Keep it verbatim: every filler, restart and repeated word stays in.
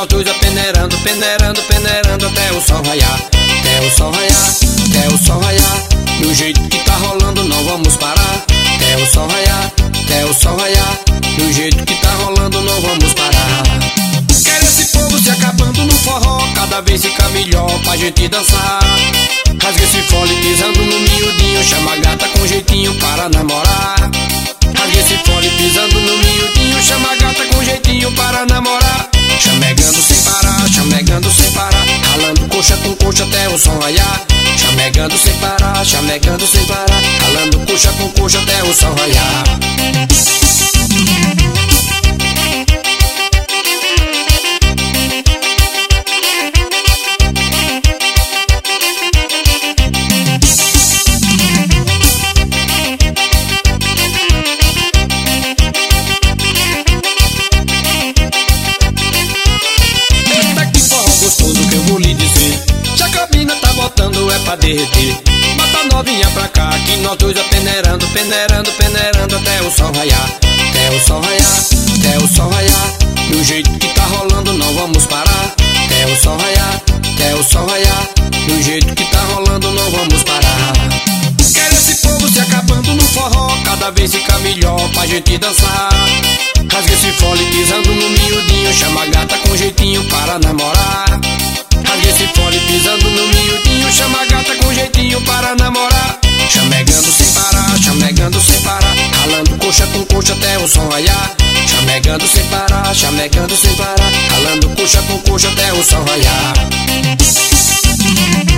nós dois a peneirando, peneirando, peneirando até o sol raiar. Até o sol raiar, até o sol raiar. Do jeito que tá rolando não vamos parar. Até o sol raiar, até o sol raiar. Do jeito que tá rolando não vamos parar. Quero esse povo se acabando no forró, cada vez fica melhor pra gente dançar. Rasga esse fole pisando no miudinho, chama a gata com jeitinho para namorar. Rasga esse fole pisando no miudinho, chama a gata com jeitinho para namorar. Chamegando sem parar, chamegando sem parar, ralando coxa com coxa até o sol raiar. Chamegando sem parar, chamegando sem parar, ralando coxa com coxa até o sol raiar. Gostoso que eu vou lhe dizer, Jacobina tá botando é pra derreter. Bota a novinha pra cá, que nós dois a peneirando, peneirando, peneirando até o sol raiar. Até o sol raiar, até o sol raiar. Do jeito que tá rolando não vamos parar. Até o sol raiar, até o sol raiar. Do jeito que tá rolando não vamos parar. Quero esse povo se acabando no forró, cada vez fica melhor pra gente dançar. Rasga esse fole pisando no miudinho, chama a gata com jeitinho para namorar. Rasga esse fole pisando no miudinho, chama a gata com jeitinho para namorar. Chamegando sem parar, chamegando sem parar, ralando coxa com coxa até o sol raiar. Chamegando sem parar, chamegando sem parar, ralando coxa com coxa até o sol raiar.